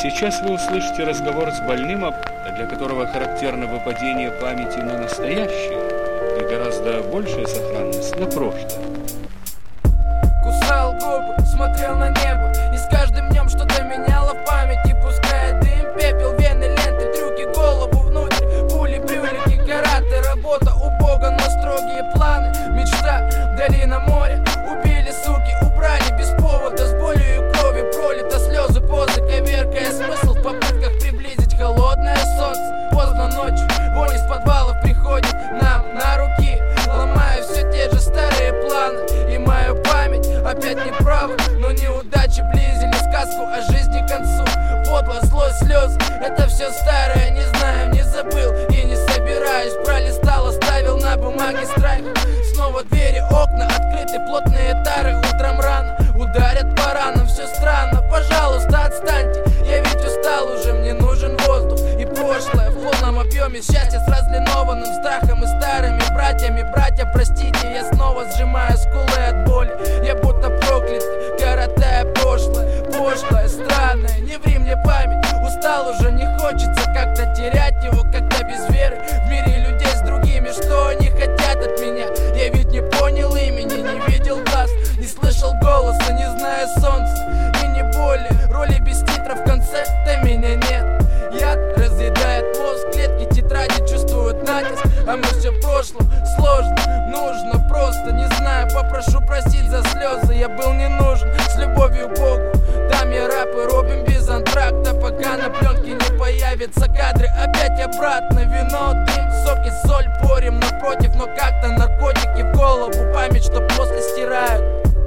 Сейчас вы услышите разговор с больным, для которого характерно выпадение памяти на настоящее и гораздо большая сохранность на прошлое. Кусал губы, смотрел на небо, и с каждым днем что-то меняло в памяти. Пуская дым, пепел, вены, ленты, трюки, голову внутрь, пули, брюлики, караты. Работа у Бога, но строгие планы. Мечта вдали на море, убили, суки, убрали без повода. С болью и кровью пролито, слезы, позы, коверкая смысл в попытках приблизить холодное солнце. Поздно ночью, вонь из подвалов приходит нам на руки. Ломаю все те же старые планы, и мою память опять неправы, но неудачи близили сказку о жизни к концу. Подло, злость, слезы, это все старое, не знаю, не забыл и не собираюсь. Пролистал, оставил на бумаге страх. Снова двери, окна открыты, плотные тары. Утром рано ударят по ранам, все странно. Пожалуйста, отстаньте, я ведь устал уже, мне нужен воздух и прошлое в полном объеме. Счастье с разлинованным страхом и старыми братьями. Братья, простите, я снова сжимаю скулы от боли. Я будто проклятый, коротая прошлое. Пошлое, странное, не ври мне память. Устал уже, не хочется как-то терять его, когда без веры в мире людей с другими. Что они хотят от меня? Я ведь не понял имени, не видел глаз, не слышал голоса, не знаю солнца и не боли. Роли без титров в конце-то меня нет. Яд разъедает мозг, клетки тетради чувствуют натиск. А мы все в прошлом, сложно, нужно просто. Не знаю, попрошу простить за слезы. Я был не нужен, с любовью к Богу. Там я рэп и робим без антракта, пока на пленке не появятся кадры. Опять обратно, вино, дым, сок и соль порим напротив. Но как-то наркотики в голову, память, что после стирают.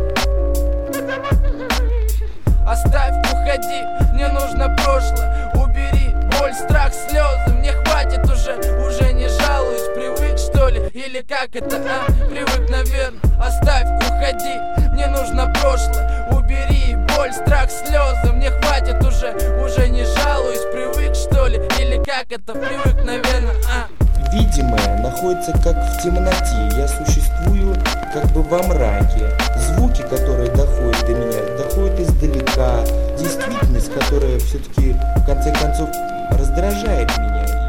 Оставь, уходи, мне нужно прошлое. Убери боль, страх, слезы, мне хватит уже не жалуюсь. Привык, что ли, или как это, привык, наверное. Оставь, уходи, мне нужно прошлое. Убери боль, страх, слезы, мне хватит уже не жалуюсь. Привык, что ли, или как это, привык, наверное, Видимое находится как в темноте, я существую как бы во мраке. Звуки, которые доходят до меня, доходят издалека. Действительность, которая все-таки в конце концов раздражает меня.